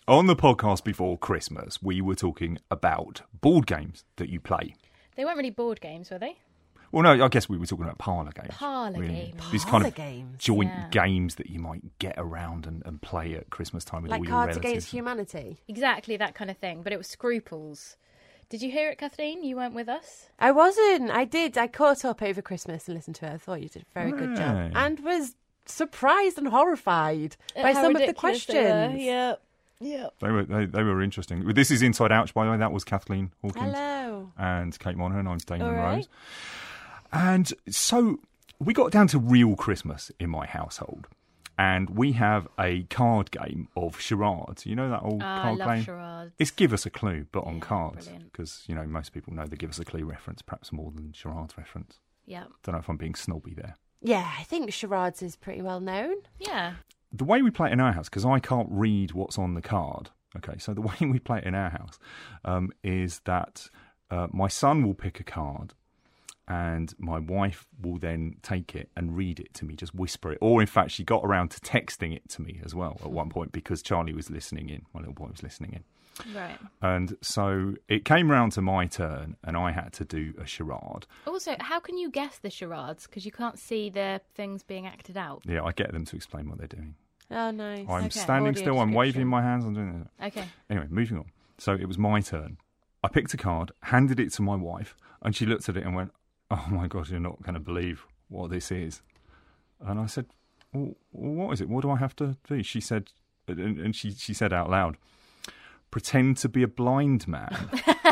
On the podcast before Christmas, we were talking about board games that you play. They weren't really board games, were they? Well, no, I guess we were talking about parlour games. Parlour games. These kind of games. joint Yeah. games that you might get around and play at Christmas time with all Like your Cards relatives. Against Humanity. Exactly that kind of thing, but it was Scruples. Did you hear it, Kathleen? You weren't with us? I wasn't. I did. I caught up over Christmas and listened to it. I thought you did a very good job. Right. And was surprised and horrified by How some of the ridiculous questions. they were. Yeah. Yeah. They were interesting. This is Inside Ouch, by the way. That was Kathleen Hawkins Hello. and Kate Monaghan. I'm Damon All right. Rose. And so we got down to real Christmas in my household. And we have a card game of charades. You know that old I card love game? charades. It's Give Us a Clue, but on Yeah, cards. brilliant. Because, most people know the Give Us a Clue reference, perhaps more than charades reference. Yeah. Don't know if I'm being snobby there. Yeah, I think charades is pretty well known. Yeah. The way we play it in our house, because I can't read what's on the card, okay, so the way we play it in our house is that my son will pick a card and my wife will then take it and read it to me, just whisper it. Or, in fact, she got around to texting it to me as well at one point because Charlie was listening in. My little boy was listening in. Right. And so it came round to my turn and I had to do a charade. Also, how can you guess the charades? Because you can't see the things being acted out. Yeah, I get them to explain what they're doing. Oh, nice. I'm Okay. standing Audio still, I'm waving description. my hands, I'm doing it. Okay. Anyway, moving on. So it was my turn. I picked a card, handed it to my wife, and she looked at it and went, "Oh my God, you're not going to believe what this is." And I said, "Well, what is it? What do I have to do?" She said, and she said out loud, "Pretend to be a blind man."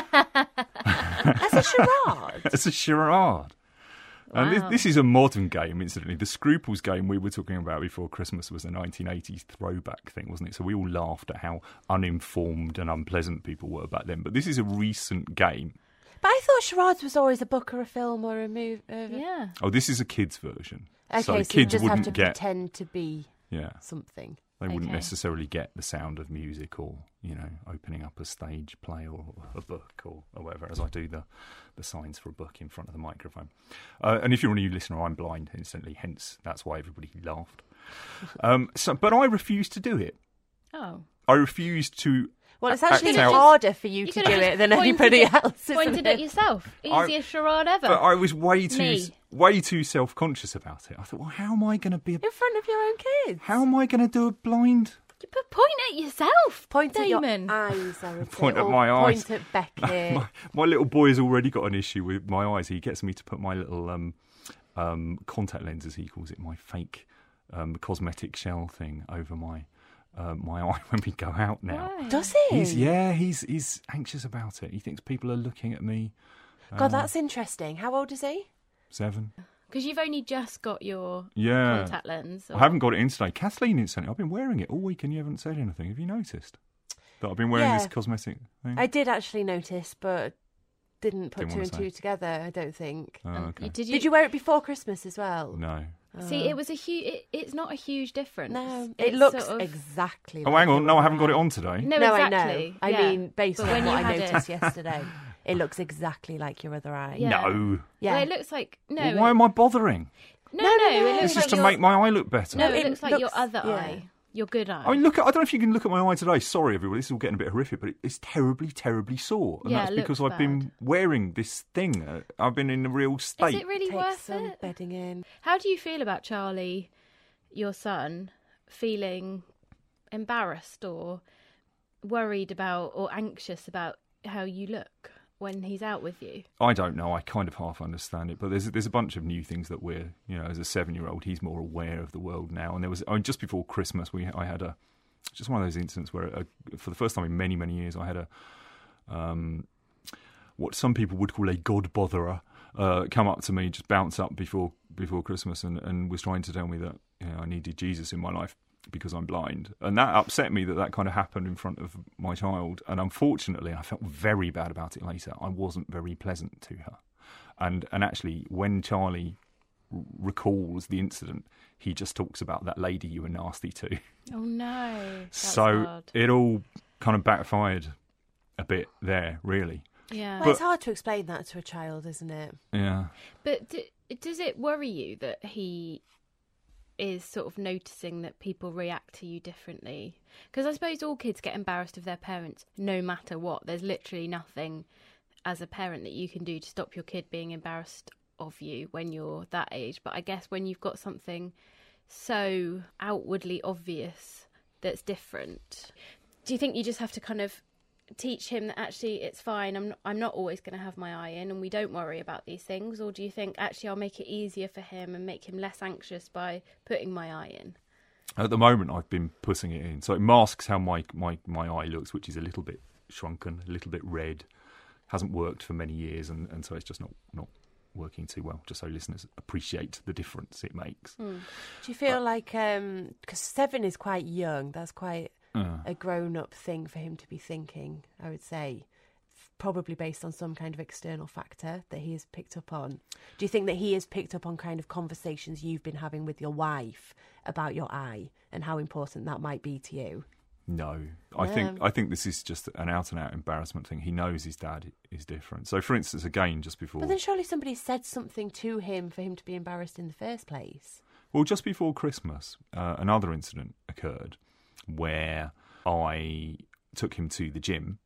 As a charade? It's a charade. And Wow. this is a modern game, incidentally. The Scruples game we were talking about before Christmas was a 1980s throwback thing, wasn't it? So we all laughed at how uninformed and unpleasant people were back then. But this is a recent game. But I thought charades was always a book or a film or a movie. Yeah. Oh, this is a kids' version. Okay, so so you kids just have wouldn't to get, pretend to be yeah, something. they wouldn't Okay. necessarily get the sound of music or, opening up a stage play or a book or whatever, as I do the signs for a book in front of the microphone. And if you're a new listener, I'm blind instantly, hence that's why everybody laughed. But I refused to do it. Oh. I refused to. Well, it's act actually out- harder for you You to could do have it than just anybody pointed else. isn't Pointed it? at yourself. Easiest charade ever. But I was way Me. too self-conscious about it. I thought, well, how am I going to be? In front of your own kids. How am I going to do a blind? You put point at yourself. Point Damon. at your eyes, I would say. Point at or my eyes. Point at Becky. My little boy has already got an issue with my eyes. He gets me to put my little contact lens, as he calls it, my fake cosmetic shell thing over my eye when we go out now. Why? Does he? He's anxious about it. He thinks people are looking at me. God, that's interesting. How old is he? 7. Because you've only just got your Yeah. contact lens. I haven't got it in today. Kathleen instantly. I've been wearing it all week and you haven't said anything. Have you noticed that I've been wearing Yeah. this cosmetic thing? I did actually notice, but didn't put Didn't two wanna and say. two together, I don't think. Oh, okay. Did you wear it before Christmas as well? No. See, it was a huge. It's not a huge difference. No, it It's looks sort of- exactly Oh, like hang on. it No, I was haven't got it like. on today. No, No, exactly. I know. yeah. I mean, based But on when what you I had noticed yesterday, it looks exactly like your other eye. Yeah. No. Yeah. Well, it looks like no. Well, why am I bothering? No. No. It looks This is like to your, make my eye look better. No, No, it it looks like your looks- other yeah. eye, your good eye. I mean, look. I don't know if you can look at my eye today. Sorry, everybody. This is all getting a bit horrific, but it's terribly, terribly sore, and Yeah, that's it because looks I've been bad. wearing this thing. I've been in a real Is state. it really Take worth some it? bedding in. How do you feel about Charlie, your son, feeling embarrassed or worried about or anxious about how you look when he's out with you? I don't know. I kind of half understand it, but there's a bunch of new things that we're, as a 7-year-old, he's more aware of the world now. And there was, just before Christmas, I had just one of those incidents where, for the first time in many, many years, I had what some people would call a god botherer come up to me, just bounce up before Christmas, and was trying to tell me that I needed Jesus in my life because I'm blind, and that upset me that kind of happened in front of my child. And unfortunately, I felt very bad about it later. I wasn't very pleasant to her, and actually, when Charlie recalls the incident, he just talks about that lady you were nasty to. Oh no! That's So hard. it all kind of backfired a bit there, really. Yeah. Well, it's hard to explain that to a child, isn't it? Yeah. But does it worry you that he is sort of noticing that people react to you differently. Because I suppose all kids get embarrassed of their parents no matter what. There's literally nothing as a parent that you can do to stop your kid being embarrassed of you when you're that age. But I guess when you've got something so outwardly obvious that's different, do you think you just have to kind of teach him that actually it's fine, I'm not always going to have my eye in, and we don't worry about these things? Or do you think actually I'll make it easier for him and make him less anxious by putting my eye in? At the moment, I've been putting it in, so it masks how my eye looks, which is a little bit shrunken, a little bit red. Hasn't worked for many years, and so it's just not working too well, just so listeners appreciate the difference it makes. Do you feel like, because 7 is quite young, that's quite a grown-up thing for him to be thinking, I would say, probably based on some kind of external factor that he has picked up on. Do you think that he has picked up on kind of conversations you've been having with your wife about your eye and how important that might be to you? No, I think this is just an out-and-out embarrassment thing. He knows his dad is different. So, for instance, again, just before... But then surely somebody said something to him for him to be embarrassed in the first place. Well, just before Christmas, another incident occurred where I took him to the gym,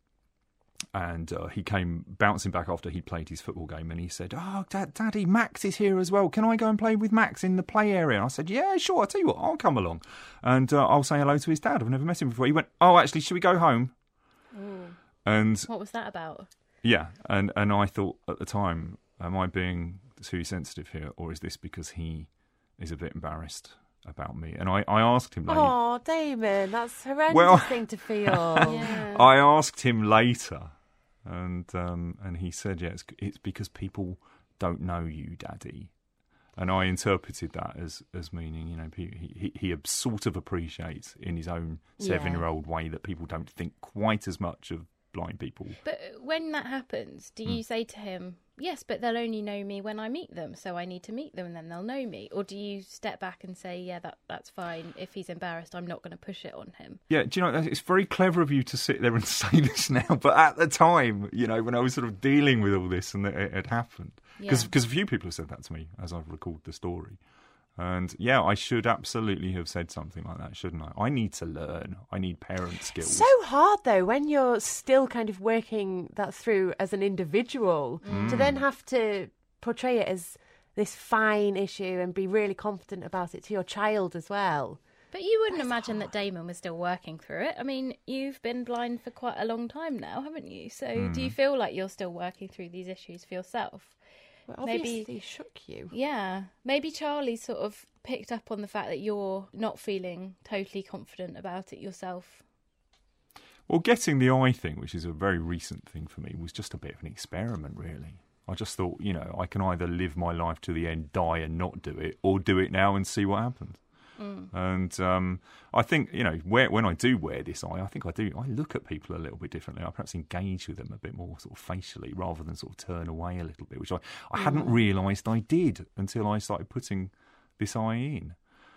and he came bouncing back after he'd played his football game, and he said, "Oh, Daddy, Max is here as well. Can I go and play with Max in the play area?" And I said, "Yeah, sure. I'll tell you what, I'll come along. And I'll say hello to his dad. I've never met him before." He went, "Oh, actually, should we go home?" Ooh. And what was that about? Yeah, and I thought at the time, am I being too sensitive here, or is this because he is a bit embarrassed about me? And I asked him later. Oh, Damon, that's a horrendous thing to feel. Yeah. I asked him later, and he said, "Yeah, it's because people don't know you, Daddy." And I interpreted that as meaning, you know, he sort of appreciates in his own 7-year-old way that people don't think quite as much of blind people. But when that happens, do you say to him, "Yes, but they'll only know me when I meet them, so I need to meet them and then they'll know me"? Or do you step back and say, "Yeah, that's fine. If he's embarrassed, I'm not going to push it on him"? Yeah, do you know, it's very clever of you to sit there and say this now, but at the time, you know, when I was sort of dealing with all this and it had happened, because a few people have said that to me as I've recalled the story. And yeah, I should absolutely have said something like that, shouldn't I? I need to learn. I need parent skills. So hard, though, when you're still kind of working that through as an individual, to then have to portray it as this fine issue and be really confident about it to your child as well. But you wouldn't imagine that Damon was still working through it. I mean, you've been blind for quite a long time now, haven't you? So do you feel like you're still working through these issues for yourself? Well, obviously maybe shook you. Yeah. Maybe Charlie sort of picked up on the fact that you're not feeling totally confident about it yourself. Well, getting the eye thing, which is a very recent thing for me, was just a bit of an experiment, really. I just thought, you know, I can either live my life to the end, die and not do it, or do it now and see what happens. And I think, you know, when I do wear this eye, I look at people a little bit differently. I perhaps engage with them a bit more sort of facially rather than sort of turn away a little bit, which I hadn't realised I did until I started putting this eye in,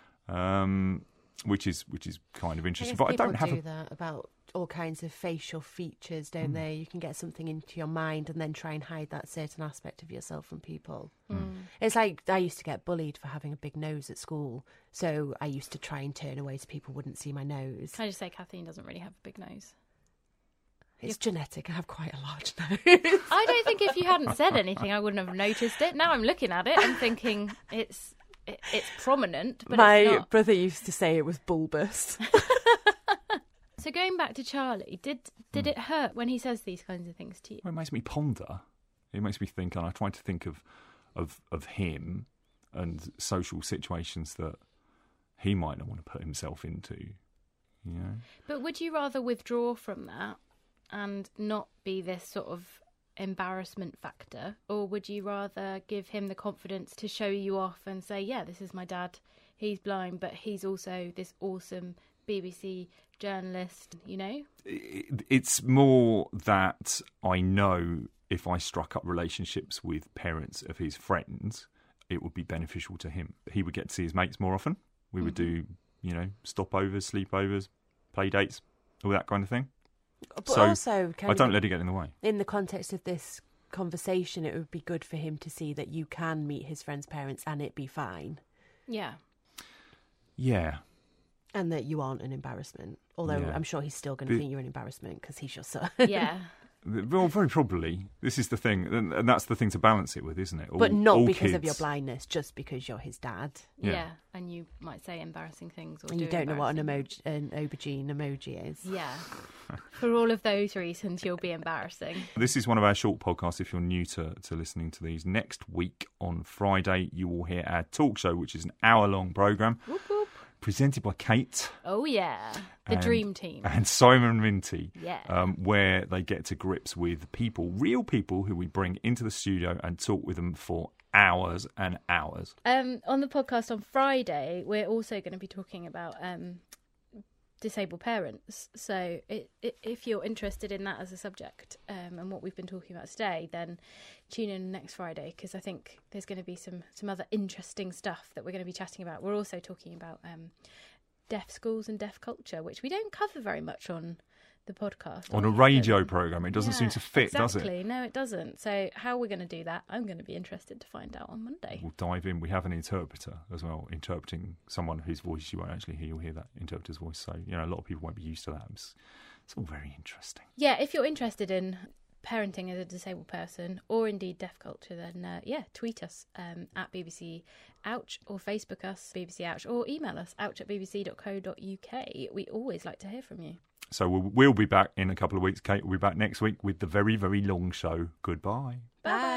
which is kind of interesting. But I don't have do that about all kinds of facial features, don't they? You can get something into your mind and then try and hide that certain aspect of yourself from people. It's like I used to get bullied for having a big nose at school, so I used to try and turn away so people wouldn't see my nose. Can I just say Kathleen doesn't really have a big nose? It's genetic. I have quite a large nose. I don't think if you hadn't said anything, I wouldn't have noticed it. Now I'm looking at it and thinking it's prominent, but my it's not. brother used to say it was bulbous. So going back to Charlie, did it hurt when he says these kinds of things to you? Well, it makes me ponder. It makes me think, and I try to think of him and social situations that he might not want to put himself into. You know? But would you rather withdraw from that and not be this sort of embarrassment factor, or would you rather give him the confidence to show you off and say, "Yeah, this is my dad. He's blind, but he's also this awesome BBC journalist," you know? It's more that I know if I struck up relationships with parents of his friends, it would be beneficial to him. He would get to see his mates more often. We would do, you know, stopovers, sleepovers, play dates, all that kind of thing. But so also, I don't let it get in the way. In the context of this conversation, it would be good for him to see that you can meet his friends' parents and it be fine. Yeah. Yeah. And that you aren't an embarrassment. Although Yeah. I'm sure he's still going to think you're an embarrassment because he's your son. Yeah. Well, very probably. This is the thing, and that's the thing to balance it with, isn't it? But not all because kids. of your blindness, just because you're his dad. Yeah. And you might say embarrassing things, or And you don't know what an aubergine emoji is. Yeah. For all of those reasons, you'll be embarrassing. This is one of our short podcasts if you're new to listening to these. Next week on Friday, you will hear our talk show, which is an hour-long programme. Whoop, whoop. Presented by Kate. Oh, yeah. The dream team. And Simon Minty. Yeah. Where they get to grips with people, real people who we bring into the studio and talk with them for hours and hours. On the podcast on Friday, we're also going to be talking about disabled parents. So if you're interested in that as a subject and what we've been talking about today, then tune in next Friday, because I think there's going to be some other interesting stuff that we're going to be chatting about. We're also talking about deaf schools and deaf culture, which we don't cover very much on the podcast. On a radio programme, it doesn't seem to fit, does it? Exactly, no, it doesn't. So how we're going to do that, I'm going to be interested to find out on Monday. We'll dive in. We have an interpreter as well, interpreting someone whose voice you won't actually hear. You'll hear that interpreter's voice. So, a lot of people won't be used to that. It's all very interesting. Yeah, if you're interested in parenting as a disabled person, or indeed deaf culture, then tweet us at BBC Ouch, or Facebook us, BBC Ouch, or email us, ouch@bbc.co.uk. We always like to hear from you. So we'll be back in a couple of weeks. Kate will be back next week with the very, very long show. Goodbye. Bye.